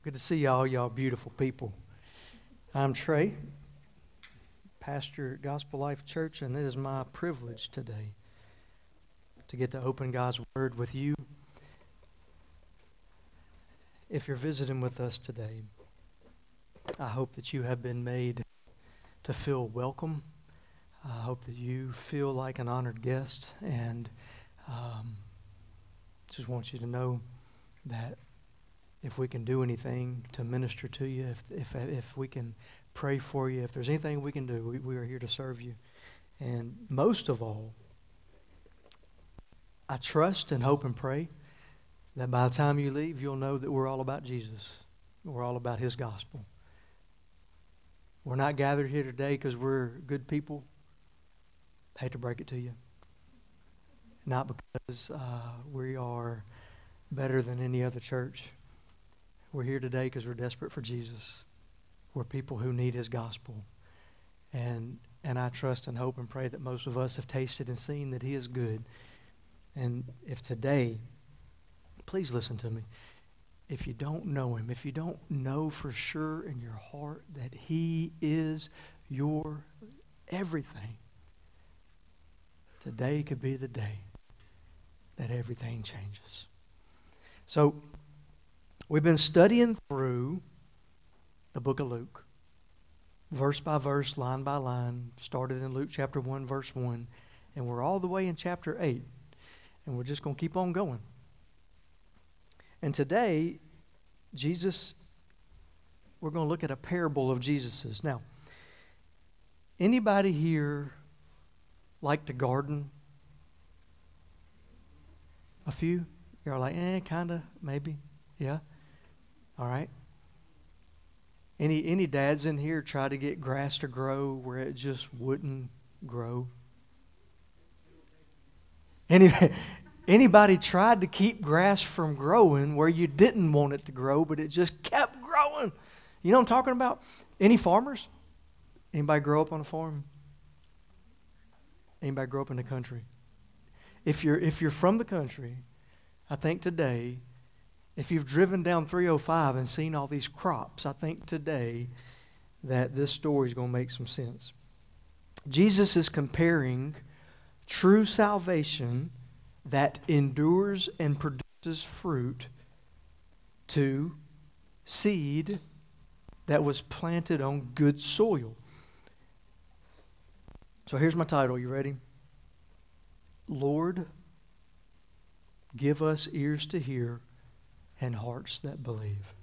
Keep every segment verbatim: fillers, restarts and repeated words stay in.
Good to see y'all, y'all beautiful people. I'm Trey, pastor at Gospel Life Church, and it is my privilege today to get to open God's Word with you. If you're visiting with us today, I hope that you have been made to feel welcome. I hope that you feel like an honored guest, and um, just want you to know that if we can do anything to minister to you, if if if we can pray for you, if there's anything we can do, we, we are here to serve you. And most of all, I trust and hope and pray that by the time you leave, you'll know that we're all about Jesus. We're all about His gospel. We're not gathered here today because we're good people. I hate to break it to you. Not because uh, we are better than any other church. We're here today because we're desperate for Jesus. We're people who need His gospel. And and I trust and hope and pray that most of us have tasted and seen that He is good. And if today, please listen to me, if you don't know Him, if you don't know for sure in your heart that He is your everything, today could be the day that everything changes. So, we've been studying through the book of Luke, verse by verse, line by line. Started in Luke chapter one, verse one, and we're all the way in chapter eight, and we're just going to keep on going. And today, Jesus, we're going to look at a parable of Jesus's. Now, anybody here like to garden? A few? You're like, eh, kind of, maybe, yeah. All right. Any any dads in here try to get grass to grow where it just wouldn't grow? Any anybody tried to keep grass from growing where you didn't want it to grow, but it just kept growing? You know what I'm talking about? Any farmers? Anybody grow up on a farm? Anybody grow up in the country? If you're if you're from the country, I think today, if you've driven down three oh five and seen all these crops, I think today that this story is going to make some sense. Jesus is comparing true salvation that endures and produces fruit to seed that was planted on good soil. So here's my title. You ready? Lord, give us ears to hear and hearts that believe.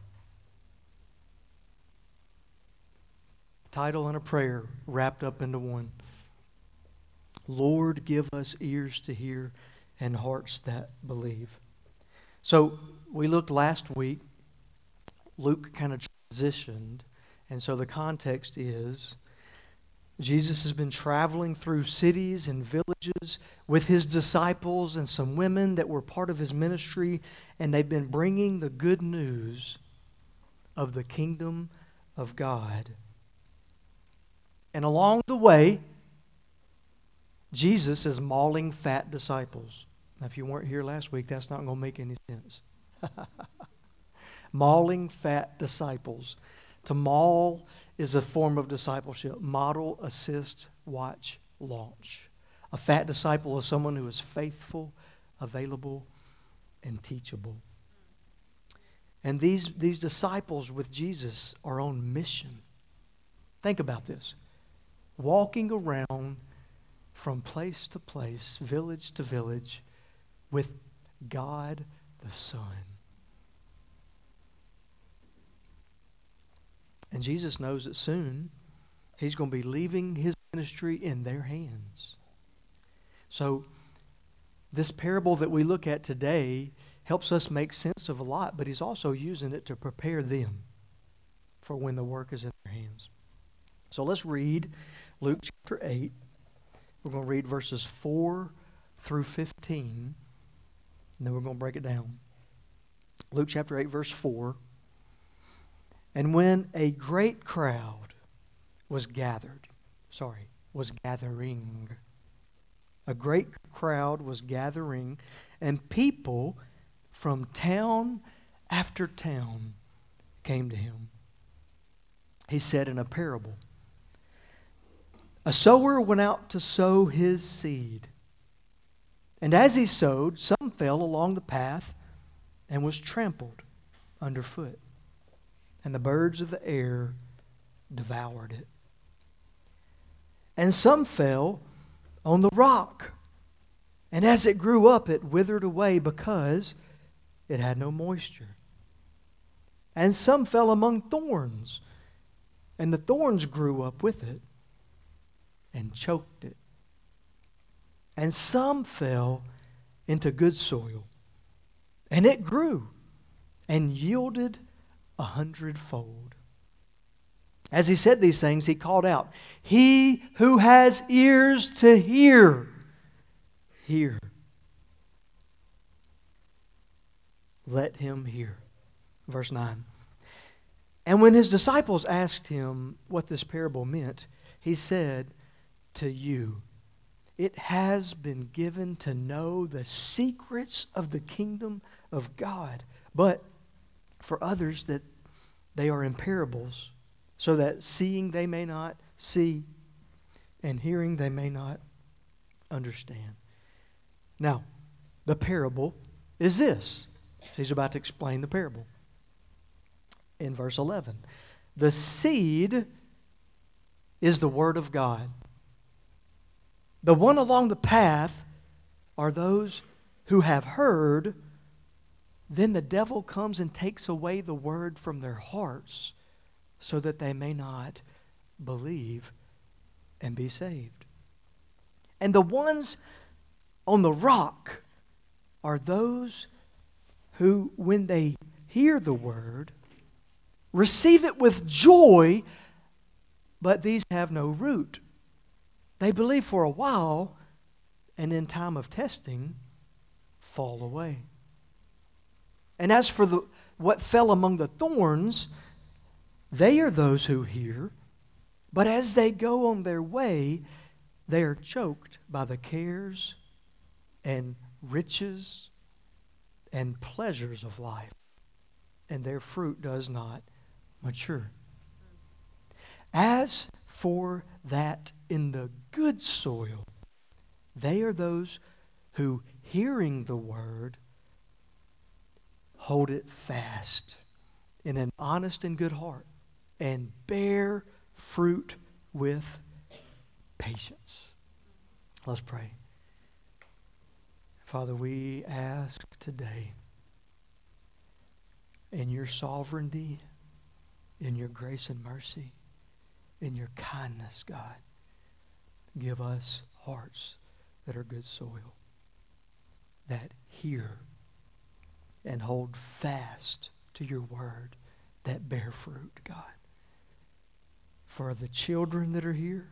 Title and a prayer wrapped up into one. Lord, give us ears to hear and hearts that believe. So we looked last week. Luke kind of transitioned. And so the context is Jesus has been traveling through cities and villages with His disciples and some women that were part of His ministry, and they've been bringing the good news of the kingdom of God. And along the way, Jesus is mauling fat disciples. Now, if you weren't here last week, that's not going to make any sense. Mauling fat disciples. To maul is a form of discipleship. Model, assist, watch, launch. A fat disciple is someone who is faithful, available, and teachable. And these, these disciples with Jesus are on mission. Think about this. Walking around from place to place, village to village, with God the Son. And Jesus knows that soon He's going to be leaving His ministry in their hands. So this parable that we look at today helps us make sense of a lot, but He's also using it to prepare them for when the work is in their hands. So let's read Luke chapter eight. We're going to read verses four through fifteen, and then we're going to break it down. Luke chapter eight, verse four. And when a great crowd was gathered, sorry, was gathering, a great crowd was gathering, and people from town after town came to him. He said in a parable, a sower went out to sow his seed. And as he sowed, some fell along the path and was trampled underfoot. And the birds of the air devoured it. And some fell on the rock. And as it grew up, it withered away because it had no moisture. And some fell among thorns. And the thorns grew up with it and choked it. And some fell into good soil, and it grew and yielded a hundredfold. As he said these things, he called out, he who has ears to hear, hear. Let him hear. Verse nine. And when his disciples asked him what this parable meant, he said, to you, it has been given to know the secrets of the kingdom of God. But for others that they are in parables, so that seeing they may not see, and hearing they may not understand. Now, the parable is this. He's about to explain the parable. In verse eleven, the seed is the word of God. The one along the path are those who have heard. Then the devil comes and takes away the word from their hearts so that they may not believe and be saved. And the ones on the rock are those who, when they hear the word, receive it with joy, but these have no root. They believe for a while, and in time of testing, fall away. And as for the what fell among the thorns, they are those who hear, but as they go on their way, they are choked by the cares and riches and pleasures of life, and their fruit does not mature. As for that in the good soil, they are those who, hearing the word, hold it fast in an honest and good heart and bear fruit with patience. Let's pray. Father, we ask today, in your sovereignty, in your grace and mercy, in your kindness, God, give us hearts that are good soil, that hear and hold fast to your word, that bear fruit, God. For the children that are here,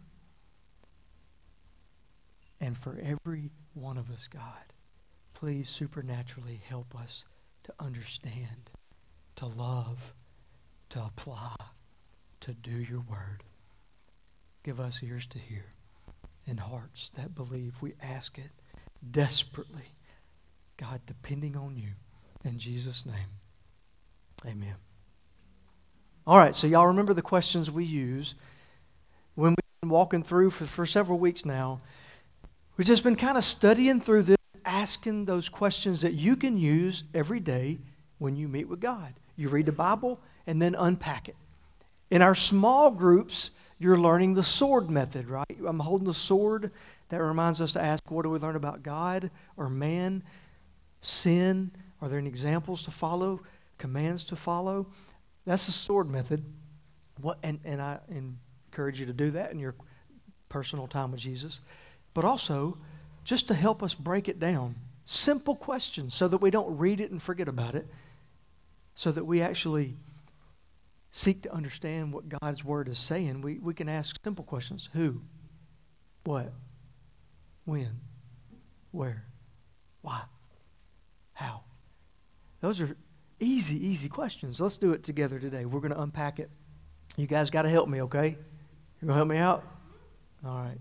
and for every one of us, God, please supernaturally help us to understand, to love, to apply, to do your word. Give us ears to hear and hearts that believe. We ask it desperately, God, depending on you. In Jesus' name, amen. All right, so y'all remember the questions we use when we've been walking through for, for several weeks now. We've just been kind of studying through this, asking those questions that you can use every day when you meet with God. You read the Bible and then unpack it. In our small groups, you're learning the sword method, right? I'm holding the sword. That reminds us to ask, what do we learn about God or man? Sin? Are there any examples to follow? Commands to follow? That's the sword method. What? And, and I encourage you to do that in your personal time with Jesus. But also, just to help us break it down. Simple questions so that we don't read it and forget about it. So that we actually seek to understand what God's word is saying. We, we can ask simple questions. Who? What? When? Where? Why? How? Those are easy, easy questions. Let's do it together today. We're going to unpack it. You guys got to help me, okay? You're going to help me out? All right.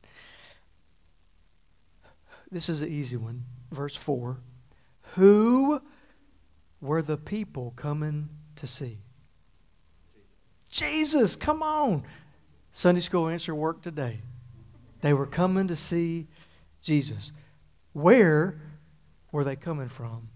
This is an easy one. Verse four. Who were the people coming to see? Jesus, come on. Sunday school answer worked today. They were coming to see Jesus. Where were they coming from?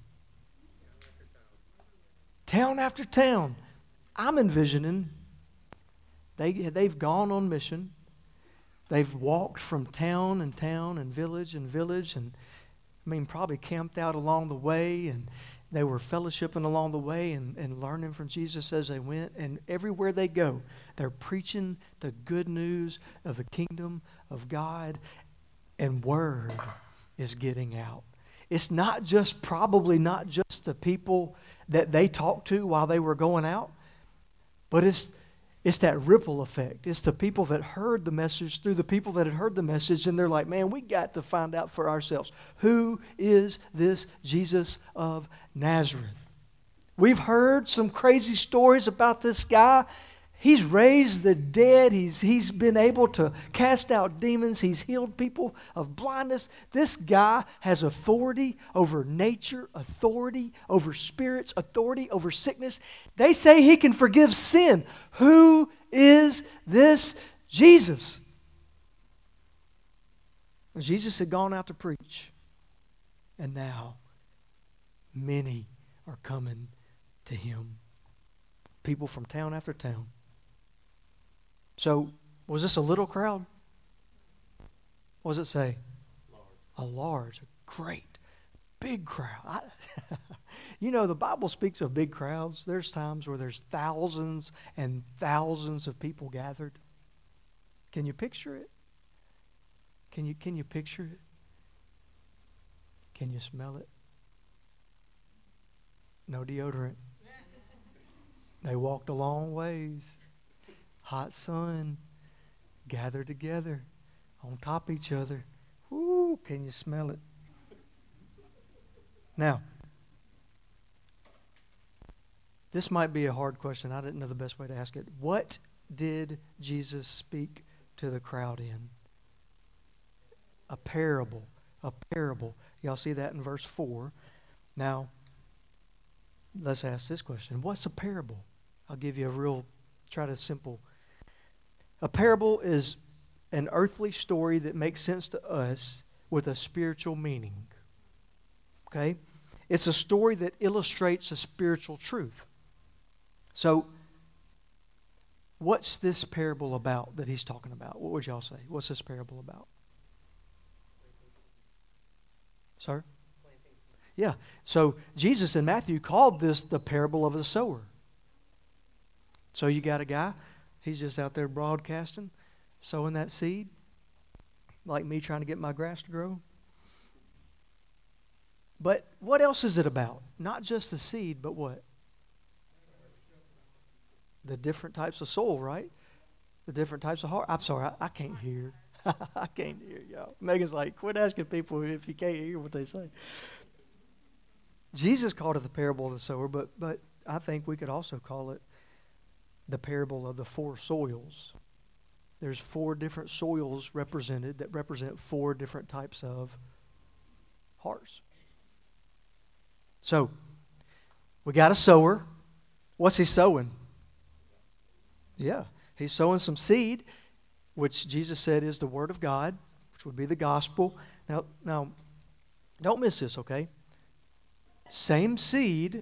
Town after town. I'm envisioning they, they've gone on mission. They've walked from town and town and village and village and, I mean, probably camped out along the way, and they were fellowshipping along the way and, and learning from Jesus as they went. And everywhere they go, they're preaching the good news of the kingdom of God, and word is getting out. It's not just, probably not just the people that they talked to while they were going out, but it's It's that ripple effect. It's the people that heard the message through the people that had heard the message, and they're like, man, we got to find out for ourselves. Who is this Jesus of Nazareth? We've heard some crazy stories about this guy. He's raised the dead. He's, he's been able to cast out demons. He's healed people of blindness. This guy has authority over nature, authority over spirits, authority over sickness. They say he can forgive sin. Who is this Jesus? Jesus had gone out to preach, and now many are coming to him. People from town after town. So, was this a little crowd? What does it say? Large. A large, a great, big crowd. I, you know, the Bible speaks of big crowds. There's times where there's thousands and thousands of people gathered. Can you picture it? Can you, can you picture it? Can you smell it? No deodorant. They walked a long ways. Hot sun, gathered together, on top of each other. Woo, can you smell it? Now, this might be a hard question. I didn't know the best way to ask it. What did Jesus speak to the crowd in? A parable. A parable. Y'all see that in verse four. Now, let's ask this question. What's a parable? I'll give you a real, try to simple. A parable is an earthly story that makes sense to us with a spiritual meaning. Okay? It's a story that illustrates a spiritual truth. So, what's this parable about that he's talking about? What would y'all say? What's this parable about? Sir? Yeah. So, Jesus in Matthew called this the parable of the sower. So, you got a guy. He's just out there broadcasting, sowing that seed, like me trying to get my grass to grow. But what else is it about? Not just the seed, but what? The different types of soil, right? The different types of heart. I'm sorry, I, I can't hear. I can't hear y'all. Megan's like, quit asking people if you can't hear what they say. Jesus called it the parable of the sower, but but I think we could also call it the parable of the four soils. There's four different soils represented that represent four different types of hearts. So, we got a sower. What's he sowing? Yeah, he's sowing some seed, which Jesus said is the Word of God, which would be the gospel. Now, now, don't miss this, okay? Same seed,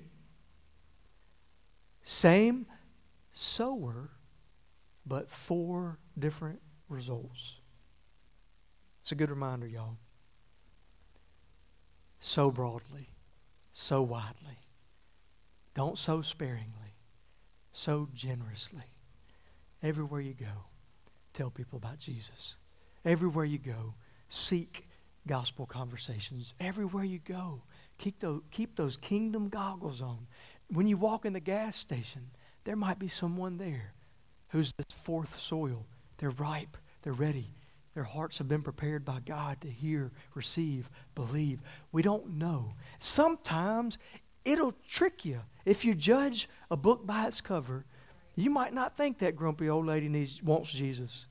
same sower, but four different results. It's a good reminder, y'all. Sow broadly, sow widely. Don't sow sparingly, sow generously. Everywhere you go, tell people about Jesus. Everywhere you go, seek gospel conversations. Everywhere you go, keep those, keep those kingdom goggles on. When you walk in the gas station, there might be someone there who's this fourth soil. They're ripe. They're ready. Their hearts have been prepared by God to hear, receive, believe. We don't know. Sometimes it'll trick you. If you judge a book by its cover, you might not think that grumpy old lady needs wants Jesus.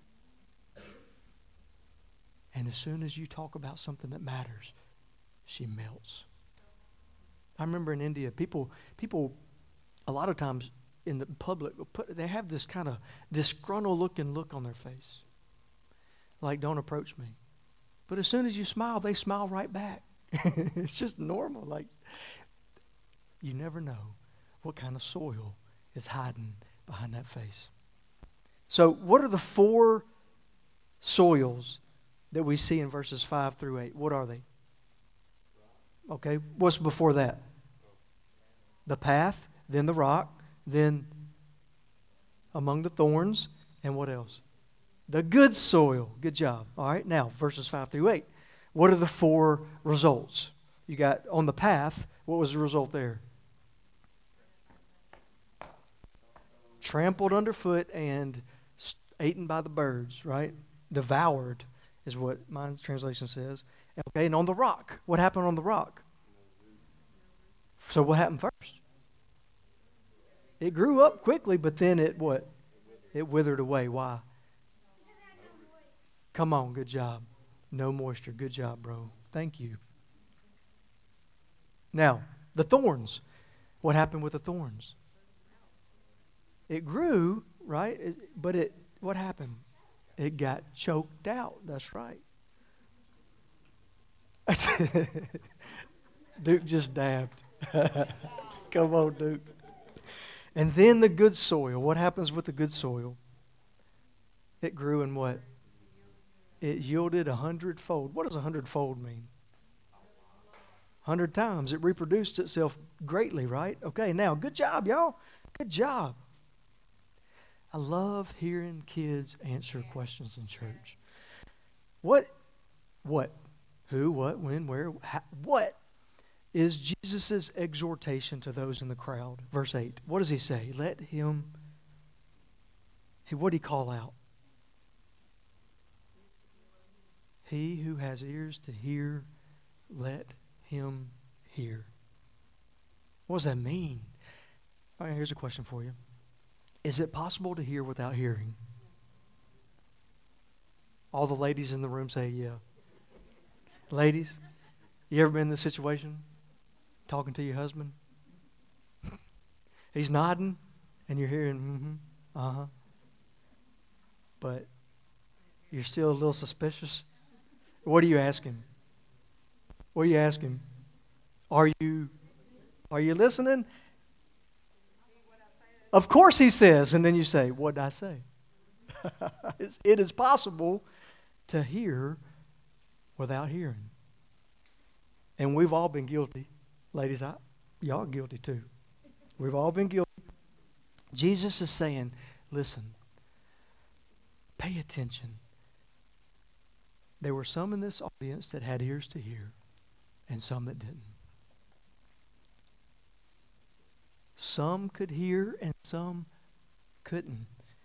And as soon as you talk about something that matters, she melts. I remember in India, people, people, a lot of times, in the public, put, they have this kind of disgruntled looking look on their face. Like, don't approach me. But as soon as you smile, they smile right back. It's just normal. Like, you never know what kind of soil is hiding behind that face. So what are the four soils that we see in verses five through eight? What are they? Okay, what's before that? The path, then the rock, then among the thorns, and what else? The good soil. Good job. All right, now verses five through eight. What are the four results? You got on the path, what was the result there? Trampled underfoot and eaten by the birds, right? Devoured is what my translation says. Okay, and on the rock, what happened on the rock? So what happened first? It grew up quickly, but then it what? It withered away. Why? Come on, good job. No moisture. Good job, bro. Thank you. Now, the thorns. What happened with the thorns? It grew, right? It, but it what happened? It got choked out. That's right. Duke just dabbed. Come on, Duke. And then the good soil. What happens with the good soil? It grew in what? It yielded a hundredfold. What does a hundredfold mean? Hundred times. It reproduced itself greatly, right? Okay, now, good job, y'all. Good job. I love hearing kids answer questions in church. What, what, who, what, when, where, how, what is Jesus' exhortation to those in the crowd? Verse eight. What does he say? Let him, he, what did he call out? He who has ears to hear, let him hear. What does that mean? All right, here's a question for you. Is it possible to hear without hearing? All the ladies in the room say yeah. Ladies, you ever been in this situation? Talking to your husband? He's nodding and you're hearing, mm-hmm, uh-huh. But you're still a little suspicious. What do you ask him? What do you ask him? Are you, are you listening? Of course he says, and then you say, what did I say? It is possible to hear without hearing. And we've all been guilty. Ladies, I, y'all are guilty too. We've all been guilty. Jesus is saying, listen, pay attention. There were some in this audience that had ears to hear and some that didn't. Some could hear and some couldn't.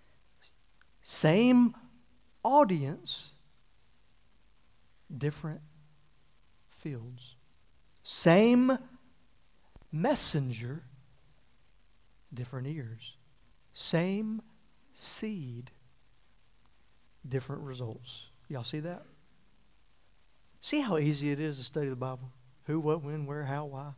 Same audience, different fields. Same messenger, different ears. Same seed, different results. Y'all see that? See how easy it is to study the Bible? Who, what, when, where, how, why.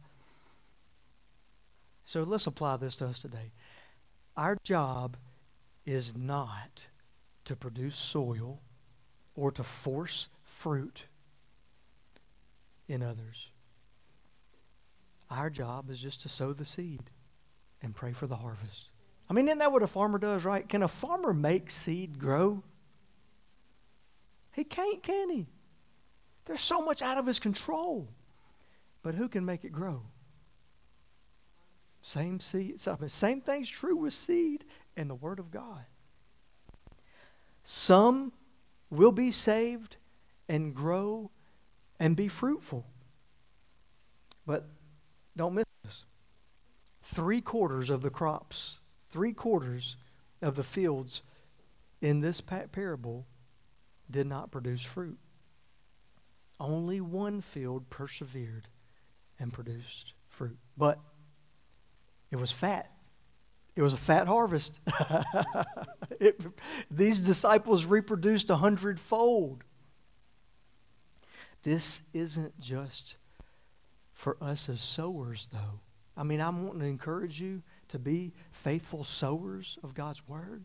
So let's apply this to us today. Our job is not to produce soil or to force fruit in others. Our job is just to sow the seed and pray for the harvest. I mean, isn't that what a farmer does, right? Can a farmer make seed grow? He can't, can he? There's so much out of his control. But who can make it grow? Same seed. Same thing's true with seed and the Word of God. Some will be saved and grow and be fruitful. But don't miss this. Three quarters of the crops, three quarters of the fields in this parable did not produce fruit. Only one field persevered and produced fruit. But it was fat. It was a fat harvest. it, these disciples reproduced a hundredfold. This isn't just for us as sowers, though. I mean, I'm wanting to encourage you to be faithful sowers of God's word.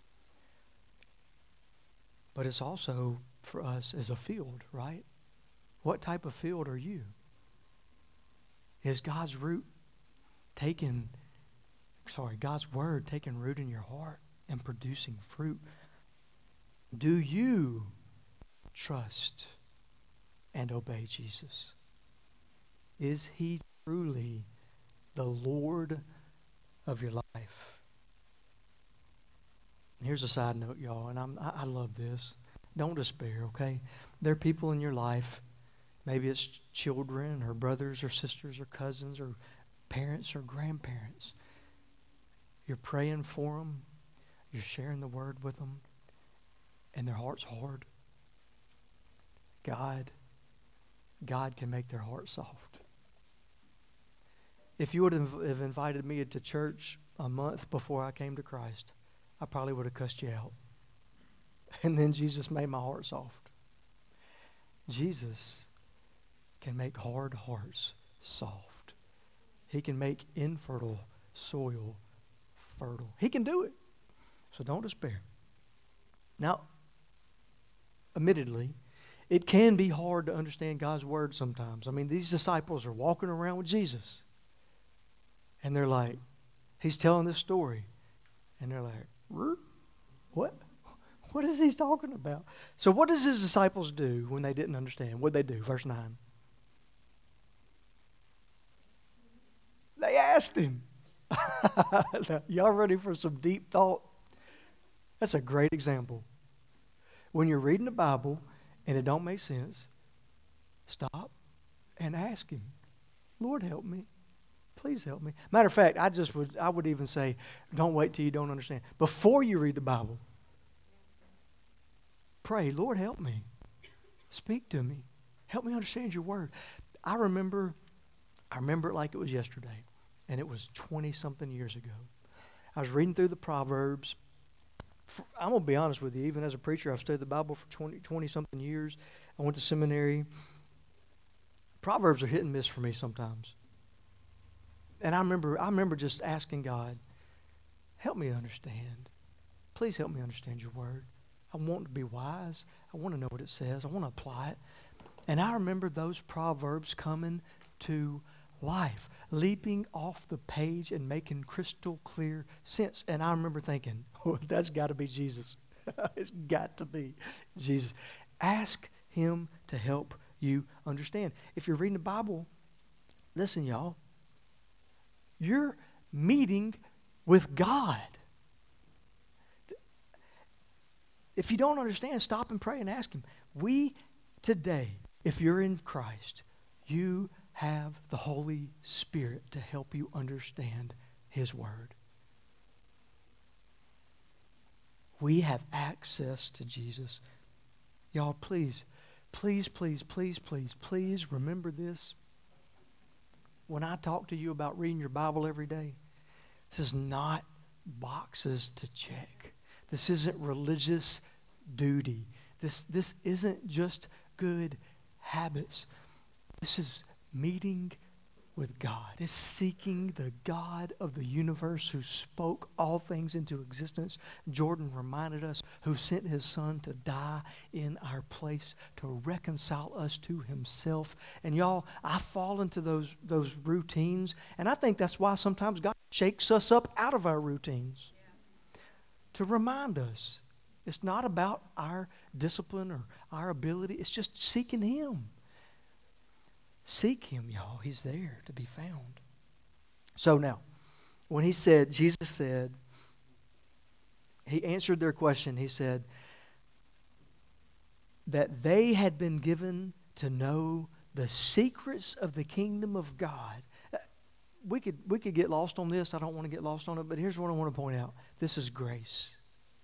But it's also for us as a field, right? What type of field are you? Is God's root taking, sorry, God's word taking root in your heart and producing fruit? Do you trust and obey Jesus? Is he truly the Lord of your life? Here's a side note, y'all, and I'm, I, I love this. Don't despair, okay? There are people in your life, maybe it's children or brothers or sisters or cousins or parents or grandparents. You're praying for them. You're sharing the word with them, and their heart's hard. God, God can make their heart soft. If you would have invited me to church a month before I came to Christ, I probably would have cussed you out. And then Jesus made my heart soft. Jesus can make hard hearts soft. He can make infertile soil fertile. He can do it. So don't despair. Now, admittedly, it can be hard to understand God's word sometimes. I mean, these disciples are walking around with Jesus. And they're like, he's telling this story. And they're like, what? What is he talking about? So what does his disciples do when they didn't understand? What did they do? Verse nine. They asked him. Y'all ready for some deep thought? That's a great example. When you're reading the Bible and it don't make sense, stop and ask him, Lord, help me. Please help me. Matter of fact, I just would I would even say, don't wait till you don't understand. Before you read the Bible, pray, Lord, help me. Speak to me. Help me understand your word. I remember, I remember it like it was yesterday, and it was twenty-something years ago. I was reading through the Proverbs. I'm going to be honest with you. Even as a preacher, I've studied the Bible for twenty, twenty-something years. I went to seminary. Proverbs are hit and miss for me sometimes. And I remember, I remember just asking God, help me understand. Please help me understand your word. I want to be wise. I want to know what it says. I want to apply it. And I remember those Proverbs coming to life, leaping off the page and making crystal clear sense. And I remember thinking, oh, that's got to be Jesus. It's got to be Jesus. Ask him to help you understand. If you're reading the Bible, listen, y'all, you're meeting with God. If you don't understand, stop and pray and ask him. We today, if you're in Christ, you have the Holy Spirit to help you understand his word. We have access to Jesus. Y'all, please, please, please, please, please, please remember this. When I talk to you about reading your Bible every day, this is not boxes to check. This isn't religious duty. This, this isn't just good habits. This is meeting with God. It's seeking the God of the universe who spoke all things into existence. Jordan reminded us, who sent his son to die in our place to reconcile us to himself. And y'all, I fall into those, those routines, and I think that's why sometimes God shakes us up out of our routines. Yeah. To remind us it's not about our discipline or our ability. It's just seeking him. Seek him, y'all. He's there to be found. So now, when he said, Jesus said, he answered their question. He said that they had been given to know the secrets of the kingdom of God. We could, we could get lost on this. I don't want to get lost on it, but here's what I want to point out. This is grace.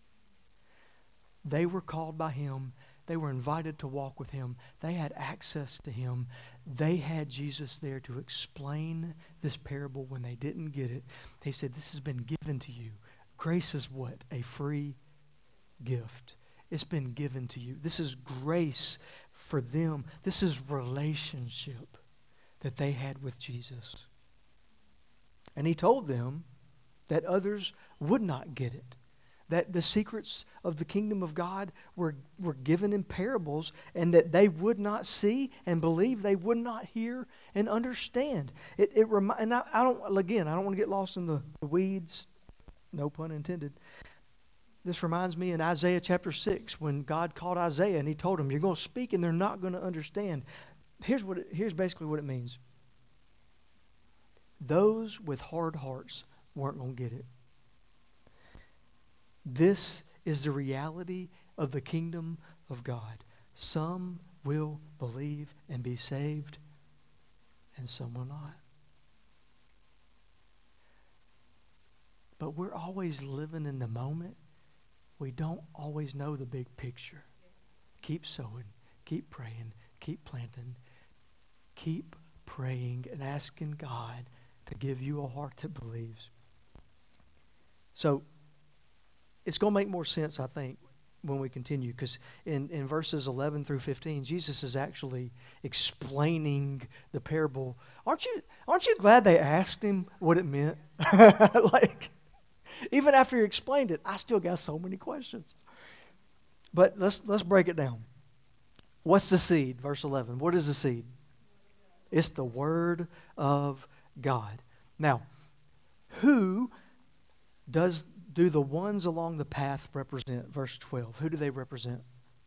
They were called by him. They were invited to walk with him. They had access to him. They had Jesus there to explain this parable when they didn't get it. They said, this has been given to you. Grace is what? A free gift. It's been given to you. This is grace for them. This is relationship that they had with Jesus. And he told them that others would not get it. That the secrets of the kingdom of God were, were given in parables, and that they would not see and believe, they would not hear and understand. It, it remi- and I, I don't, again, I don't want to get lost in the, the weeds, no pun intended. This reminds me in Isaiah chapter six, when God called Isaiah and he told him, you're going to speak and they're not going to understand. Here's what it, here's basically what it means. Those with hard hearts weren't going to get it. This is the reality of the kingdom of God. Some will believe and be saved, and some will not. But we're always living in the moment. We don't always know the big picture. Keep sowing, keep praying, keep planting, keep praying and asking God to give you a heart that believes. So, it's going to make more sense, I think, when we continue, because in, in verses eleven through fifteen, Jesus is actually explaining the parable. Aren't you aren't you glad they asked him what it meant? Like, even after he explained it, I still got so many questions. But let's let's break it down. What's the seed? Verse eleven. What is the seed? It's the Word of God. Now, who does do the ones along the path represent? Verse twelve. Who do they represent?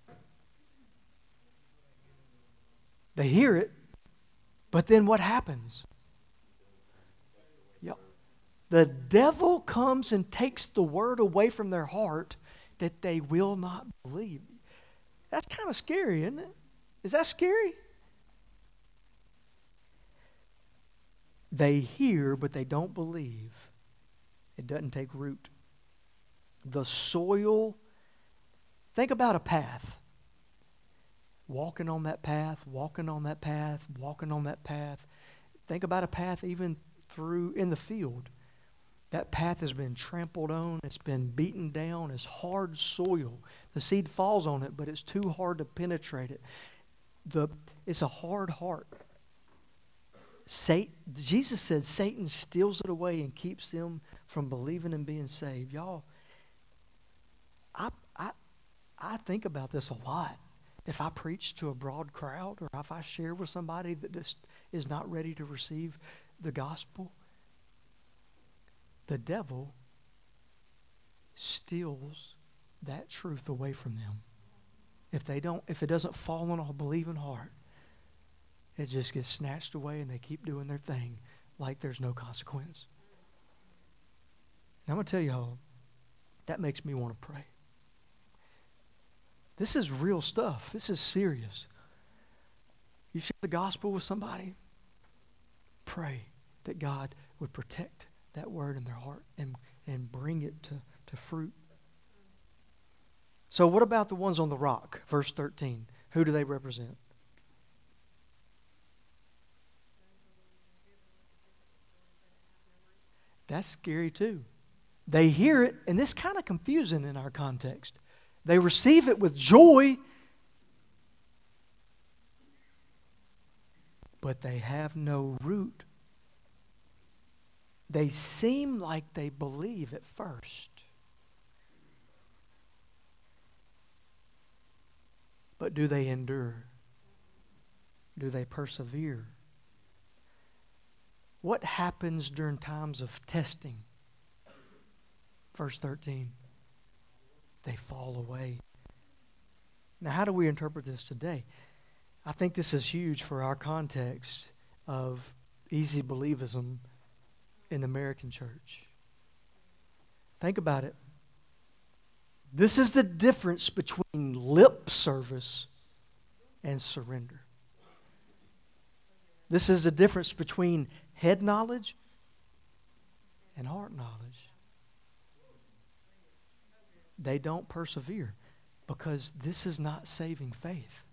They hear it, but then what happens? Yeah. The devil comes and takes the word away from their heart that they will not believe. That's kind of scary, isn't it? Is that scary? They hear, but they don't believe. It doesn't take root. The soil, think about a path. Walking on that path, walking on that path, walking on that path. Think about a path even through in the field. That path has been trampled on. It's been beaten down. It's hard soil. The seed falls on it, but it's too hard to penetrate it. The, it's a hard heart. Satan, Jesus said Satan steals it away and keeps them from believing and being saved. Y'all, I, I, I think about this a lot. If I preach to a broad crowd, or if I share with somebody that just is not ready to receive the gospel, the devil steals that truth away from them. If they don't, if it doesn't fall on a believing heart, it just gets snatched away and they keep doing their thing like there's no consequence. And I'm going to tell y'all, that makes me want to pray. This is real stuff. This is serious. You share the gospel with somebody, pray that God would protect that word in their heart and, and bring it to, to fruit. So what about the ones on the rock? Verse thirteen. Who do they represent? That's scary too. They hear it, and this is kind of confusing in our context. They receive it with joy, but they have no root. They seem like they believe at first, but do they endure? Do they persevere? What happens during times of testing? Verse thirteen. They fall away. Now, how do we interpret this today? I think this is huge for our context of easy believism in the American church. Think about it. This is the difference between lip service and surrender. This is the difference between head knowledge and heart knowledge. They don't persevere because this is not saving faith.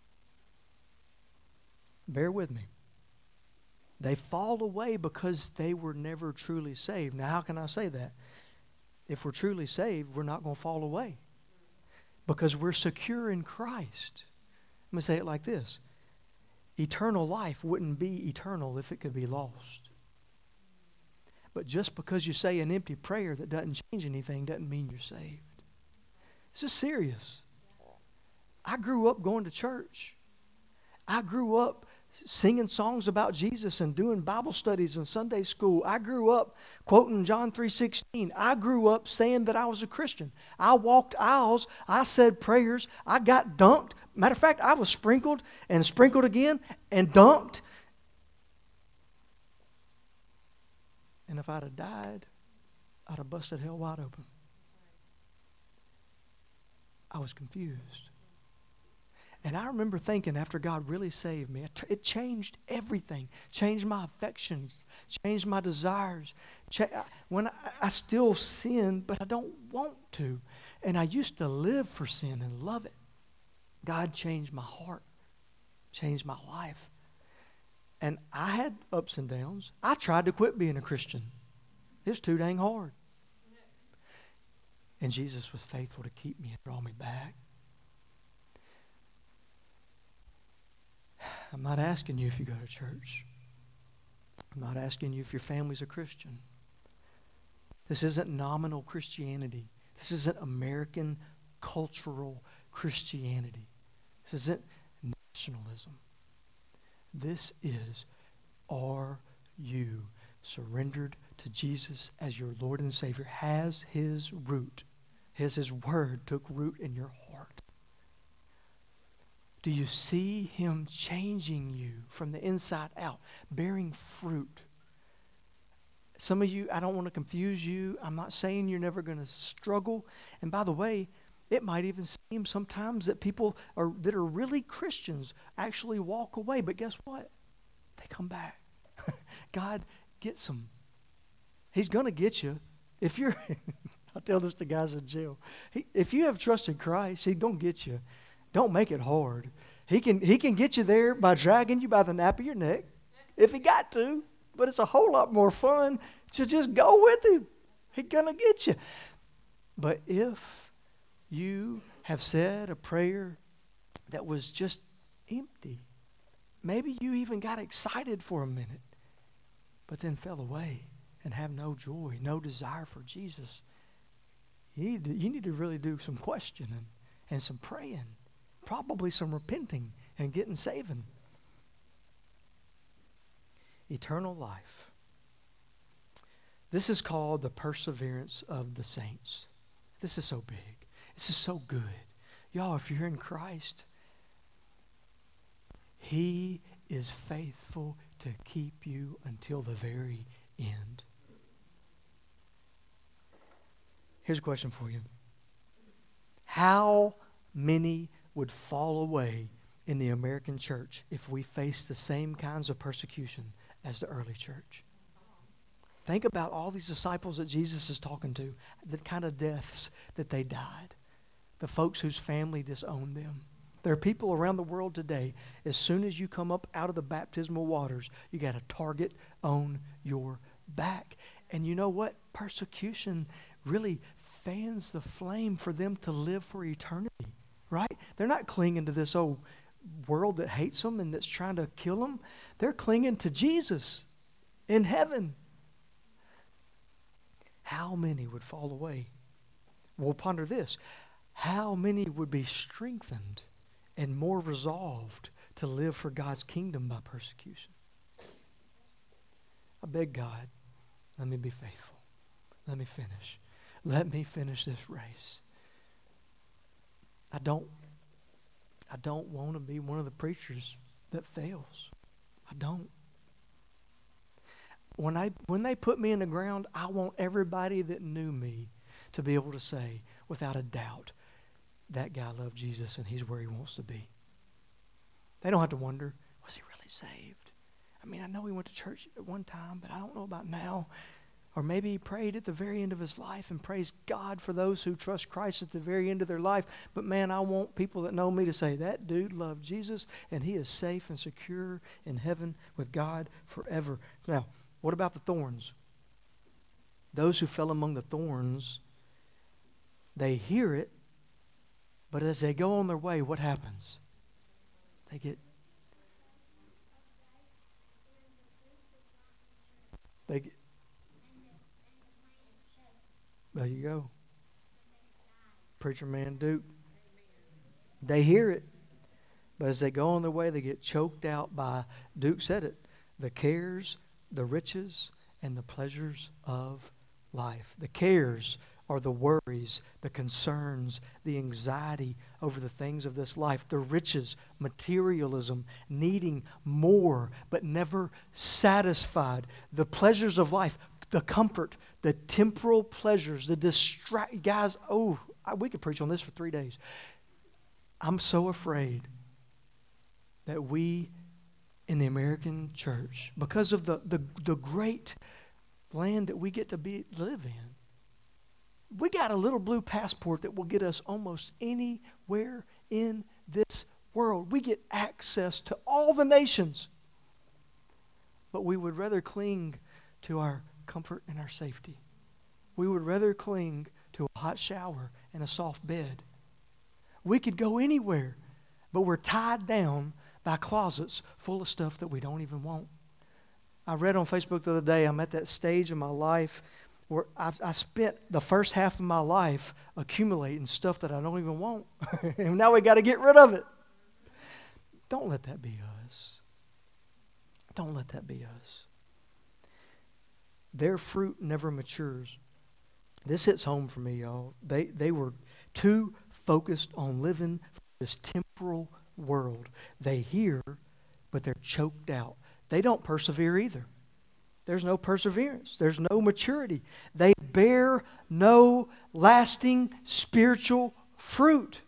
Bear with me. They fall away because they were never truly saved. Now, how can I say that? If we're truly saved, we're not going to fall away because we're secure in Christ. I'm going to say it like this. Eternal life wouldn't be eternal if it could be lost. But just because you say an empty prayer that doesn't change anything doesn't mean you're saved. This is serious. I grew up going to church. I grew up singing songs about Jesus and doing Bible studies in Sunday school. I grew up quoting John three sixteen. I grew up saying that I was a Christian. I walked aisles. I said prayers. I got dunked. Matter of fact, I was sprinkled and sprinkled again and dunked. And if I'd have died, I'd have busted hell wide open. I was confused. And I remember thinking after God really saved me, it changed everything. Changed my affections. Changed my desires. When I, I still sin, but I don't want to. And I used to live for sin and love it. God changed my heart. Changed my life. And I had ups and downs. I tried to quit being a Christian. It was too dang hard. And Jesus was faithful to keep me and draw me back. I'm not asking you if you go to church. I'm not asking you if your family's a Christian. This isn't nominal Christianity. This isn't American cultural Christianity. This isn't nationalism. This is, are you surrendered to Jesus as your Lord and Savior? Has His root, has His Word took root in your heart? Do you see Him changing you from the inside out, bearing fruit? Some of you, I don't want to confuse you. I'm not saying you're never going to struggle. And by the way, it might even seem sometimes that people are, that are really Christians actually walk away. But guess what? They come back. God gets them. He's going to get you. If you're, I tell this to guys in jail. He, if you have trusted Christ, He's going to get you. Don't make it hard. He can, he can get you there by dragging you by the nape of your neck if He got to. But it's a whole lot more fun to just go with Him. He's going to get you. But if you have said a prayer that was just empty, maybe you even got excited for a minute, but then fell away and have no joy, no desire for Jesus, you need to, you need to really do some questioning and some praying, probably some repenting and getting saving. Eternal life. This is called the perseverance of the saints. This is so big. This is so good. Y'all, if you're in Christ, He is faithful to keep you until the very end. Here's a question for you. How many would fall away in the American church if we faced the same kinds of persecution as the early church? Think about all these disciples that Jesus is talking to, the kind of deaths that they died, the folks whose family disowned them. There are people around the world today, as soon as you come up out of the baptismal waters, you got a target on your back. And you know what? Persecution really fans the flame for them to live for eternity, right? They're not clinging to this old world that hates them and that's trying to kill them. They're clinging to Jesus in heaven. How many would fall away? We'll ponder this. How many would be strengthened and more resolved to live for God's kingdom by persecution? I beg God, let me be faithful. Let me finish. Let me finish this race. I don't, I don't want to be one of the preachers that fails. I don't. When I when they put me in the ground, I want everybody that knew me to be able to say, without a doubt, that guy loved Jesus and he's where he wants to be. They don't have to wonder, was he really saved? I mean, I know he went to church at one time, but I don't know about now. Or maybe he prayed at the very end of his life and praise God for those who trust Christ at the very end of their life. But man, I want people that know me to say, that dude loved Jesus and he is safe and secure in heaven with God forever. Now, what about the thorns? Those who fell among the thorns, they hear it, but as they go on their way, what happens? They get they get There you go. Preacher man Duke. They hear it. But as they go on their way, they get choked out by, Duke said it, the cares, the riches, and the pleasures of life. The cares are the worries, the concerns, the anxiety over the things of this life. The riches, materialism, needing more but never satisfied. The pleasures of life, the comfort, the temporal pleasures, the distract. Guys, oh, we could preach on this for three days. I'm so afraid that we in the American church, because of the, the, the great land that we get to be live in, we got a little blue passport that will get us almost anywhere in this world. We get access to all the nations. But we would rather cling to our comfort and our safety. We would rather cling to a hot shower and a soft bed. We could go anywhere, but we're tied down by closets full of stuff that we don't even want. I read on Facebook the other day, I'm at that stage in my life where I, I spent the first half of my life accumulating stuff that I don't even want. And now we got to get rid of it. Don't let that be us. Don't let that be us. Their fruit never matures. This hits home for me, y'all. They, they were too focused on living for this temporal world. They hear, but they're choked out. They don't persevere either. There's no perseverance. There's no maturity. They bear no lasting spiritual fruit.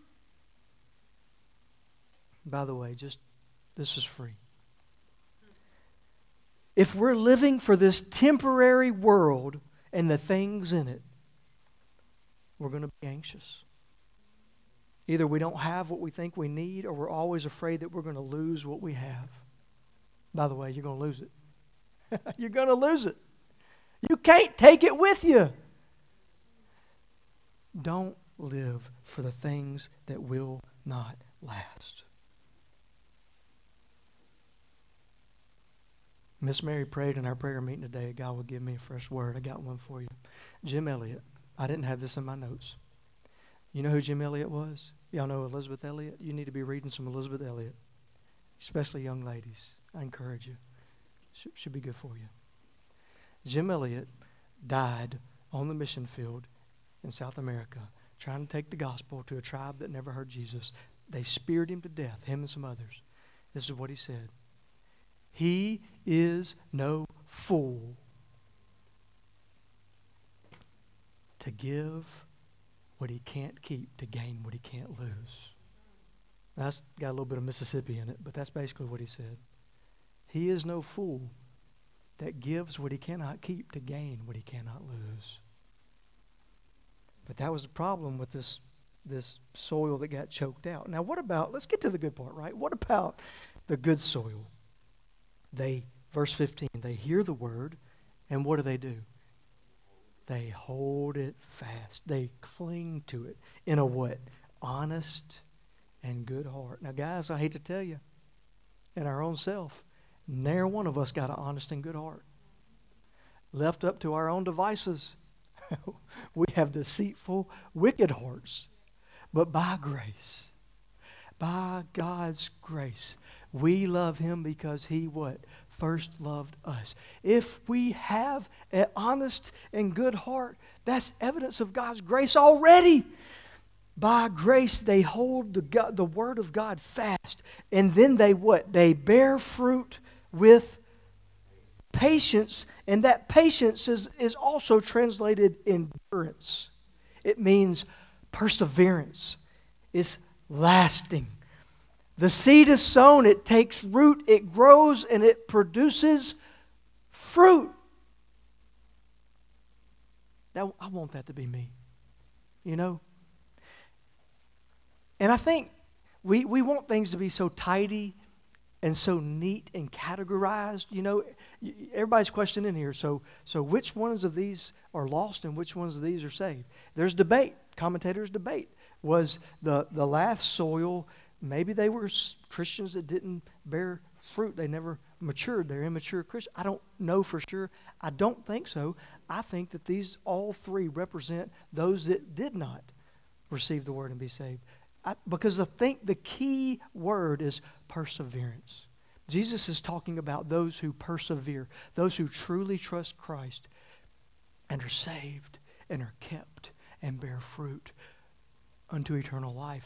By the way, just this is free. If we're living for this temporary world and the things in it, we're going to be anxious. Either we don't have what we think we need, or we're always afraid that we're going to lose what we have. By the way, you're going to lose it. You're going to lose it. You can't take it with you. Don't live for the things that will not last. Miss Mary prayed in our prayer meeting today, God will give me a fresh word. I got one for you. Jim Elliott. I didn't have this in my notes. You know who Jim Elliott was? Y'all know Elizabeth Elliott? You need to be reading some Elizabeth Elliott, especially young ladies. I encourage you. Should, should be good for you. Jim Elliott died on the mission field in South America trying to take the gospel to a tribe that never heard Jesus. They speared him to death, him and some others. This is what he said. He is no fool to give what he can't keep to gain what he can't lose. Now, that's got a little bit of Mississippi in it, but that's basically what he said. He is no fool that gives what he cannot keep to gain what he cannot lose. But that was the problem with this, this soil that got choked out. Now, what about, let's get to the good part, right? What about the good soil? They, verse fifteen, they hear the word, and what do they do? They hold it fast. They cling to it in a what? Honest and good heart. Now, guys, I hate to tell you, in our own self, ne'er one of us got an honest and good heart. Left up to our own devices, we have deceitful, wicked hearts. But by grace, by God's grace, we love him because he what? First loved us. If we have an honest and good heart, that's evidence of God's grace already. By grace, they hold the, God, the word of God fast. And then they what? They bear fruit with patience. And that patience is, is also translated endurance. It means perseverance. It's lasting. The seed is sown, it takes root, it grows, and it produces fruit. That, I want that to be me, you know? And I think we, we want things to be so tidy and so neat and categorized. You know, everybody's questioning here, so, so which ones of these are lost and which ones of these are saved? There's debate. Commentators debate. Was the, the last soil maybe they were Christians that didn't bear fruit. They never matured. They're immature Christians. I don't know for sure. I don't think so. I think that these all three represent those that did not receive the word and be saved. I, because I think the key word is perseverance. Jesus is talking about those who persevere, those who truly trust Christ and are saved and are kept and bear fruit unto eternal life.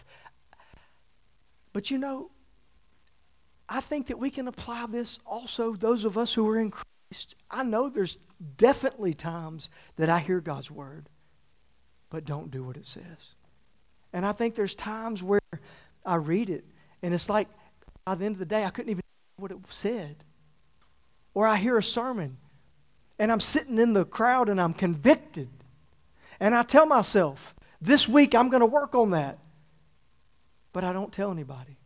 But you know, I think that we can apply this also, those of us who are in Christ. I know there's definitely times that I hear God's word, but don't do what it says. And I think there's times where I read it, and it's like, by the end of the day, I couldn't even know what it said. Or I hear a sermon, and I'm sitting in the crowd, and I'm convicted. And I tell myself, this week I'm going to work on that. But I don't tell anybody.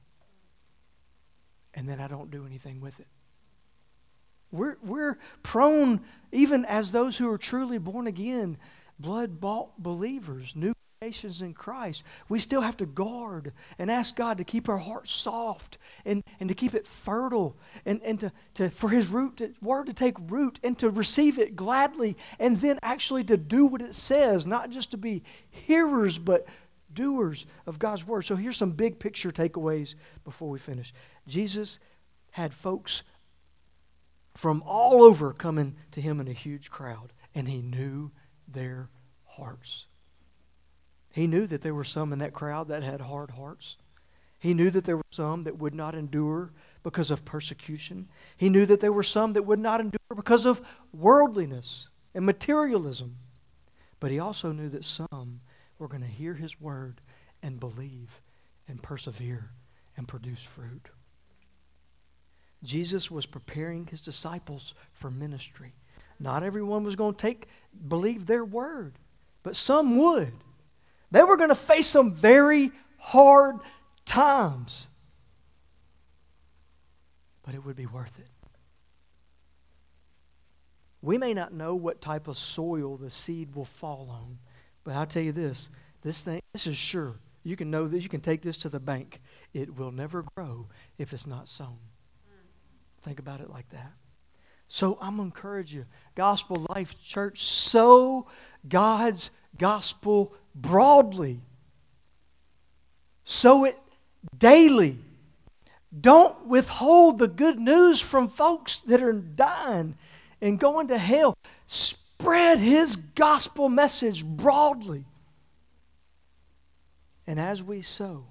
And then I don't do anything with it. We're, we're prone, even as those who are truly born again, blood-bought believers, new creations in Christ, we still have to guard and ask God to keep our hearts soft and, and to keep it fertile and, and to, to for His root to, word to take root and to receive it gladly and then actually to do what it says, not just to be hearers but doers of God's word. So here's some big picture takeaways before we finish. Jesus had folks from all over coming to Him in a huge crowd, and He knew their hearts. He knew that there were some in that crowd that had hard hearts. He knew that there were some that would not endure because of persecution. He knew that there were some that would not endure because of worldliness and materialism. But He also knew that some were going to hear His word and believe and persevere and produce fruit. Jesus was preparing His disciples for ministry. Not everyone was going to take believe their word, but some would. They were going to face some very hard times, but it would be worth it. We may not know what type of soil the seed will fall on, but I'll tell you this, this thing, this is sure. You can know this, you can take this to the bank. It will never grow if it's not sown. Think about it like that. So I'm going to encourage you, Gospel Life Church, sow God's gospel broadly. Sow it daily. Don't withhold the good news from folks that are dying and going to hell. Spread His gospel message broadly. And as we sow,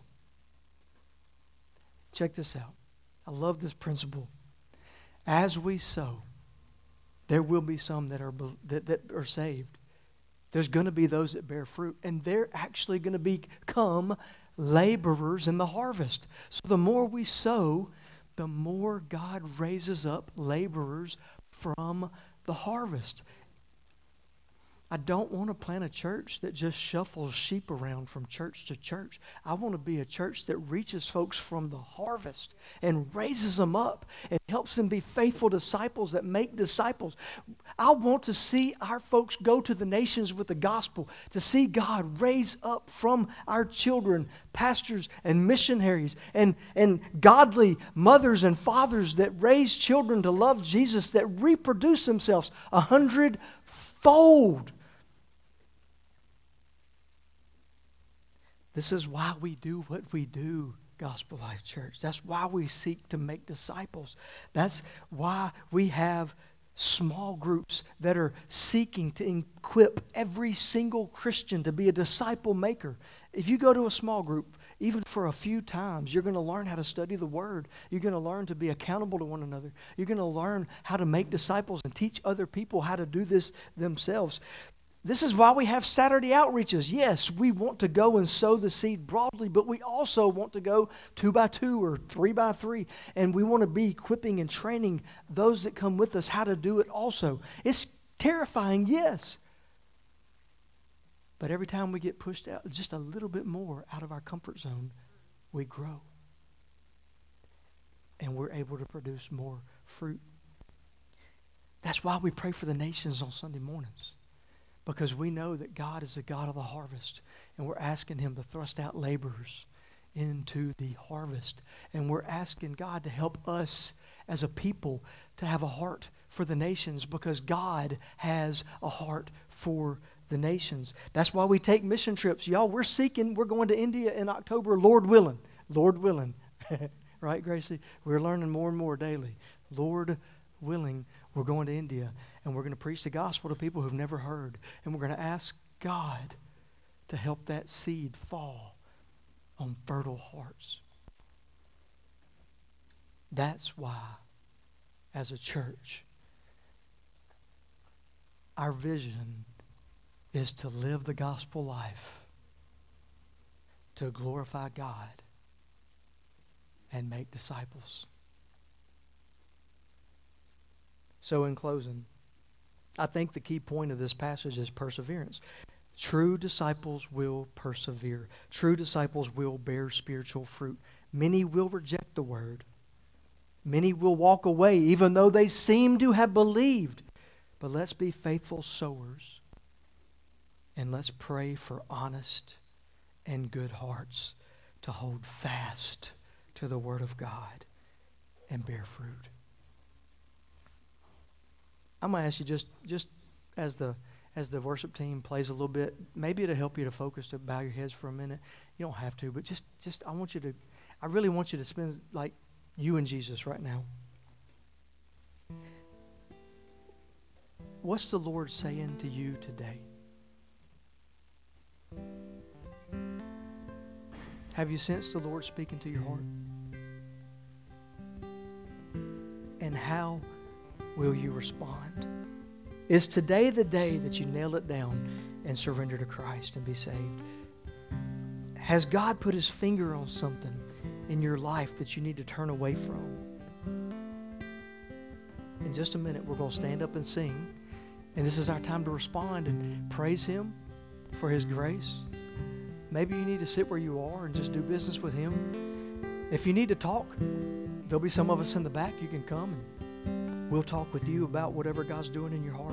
check this out. I love this principle. As we sow, there will be some that are that, that are saved. There's going to be those that bear fruit, and they're actually going to become laborers in the harvest. So the more we sow, the more God raises up laborers from the harvest. I don't want to plant a church that just shuffles sheep around from church to church. I want to be a church that reaches folks from the harvest and raises them up and helps them be faithful disciples that make disciples. I want to see our folks go to the nations with the gospel, to see God raise up from our children pastors and missionaries and, and godly mothers and fathers that raise children to love Jesus, that reproduce themselves a hundredfold. This is why we do what we do, Gospel Life Church. That's why we seek to make disciples. That's why we have small groups that are seeking to equip every single Christian to be a disciple maker. If you go to a small group, even for a few times, you're going to learn how to study the Word. You're going to learn to be accountable to one another. You're going to learn how to make disciples and teach other people how to do this themselves. This is why we have Saturday outreaches. Yes, we want to go and sow the seed broadly, but we also want to go two by two or three by three, and we want to be equipping and training those that come with us how to do it also. It's terrifying, yes. But every time we get pushed out just a little bit more out of our comfort zone, we grow. And we're able to produce more fruit. That's why we pray for the nations on Sunday mornings. Because we know that God is the God of the harvest. And we're asking Him to thrust out laborers into the harvest. And we're asking God to help us as a people to have a heart for the nations, because God has a heart for the nations. That's why we take mission trips. Y'all, we're seeking, we're going to India in October, Lord willing. Lord willing. Right, Gracie? We're learning more and more daily. Lord willing, we're going to India, and we're going to preach the gospel to people who've never heard. And we're going to ask God to help that seed fall on fertile hearts. That's why, as a church, our vision is to live the gospel life, to glorify God, and make disciples. So in closing, I think the key point of this passage is perseverance. True disciples will persevere. True disciples will bear spiritual fruit. Many will reject the word. Many will walk away even though they seem to have believed. But let's be faithful sowers, and let's pray for honest and good hearts to hold fast to the Word of God and bear fruit. I'm going to ask you, just, just as the as the worship team plays a little bit, maybe it'll help you to focus, to bow your heads for a minute. You don't have to, but just, just I want you to, I really want you to spend like you and Jesus right now. What's the Lord saying to you today? Have you sensed the Lord speaking to your heart? And how will you respond? Is today the day that you nail it down and surrender to Christ and be saved? Has God put His finger on something in your life that you need to turn away from? In just a minute, we're going to stand up and sing. And this is our time to respond and praise Him for His grace. Maybe you need to sit where you are and just do business with Him. If you need to talk, there'll be some of us in the back. You can come and we'll talk with you about whatever God's doing in your heart.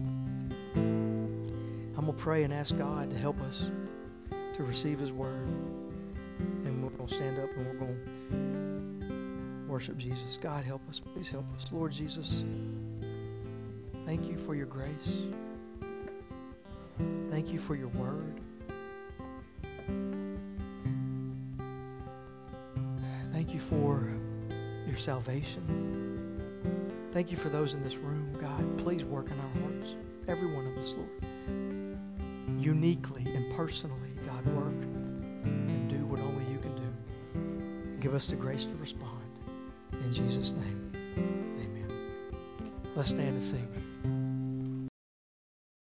I'm going to pray and ask God to help us to receive His word. And we're going to stand up and we're going to worship Jesus. God, help us. Please help us. Lord Jesus, thank you for your grace. Thank you for your word. Thank you for your salvation. Thank you for those in this room, God. Please work in our hearts. Every one of us, Lord. Uniquely and personally, God, work and do what only you can do. Give us the grace to respond. In Jesus' name, amen. Let's stand and sing.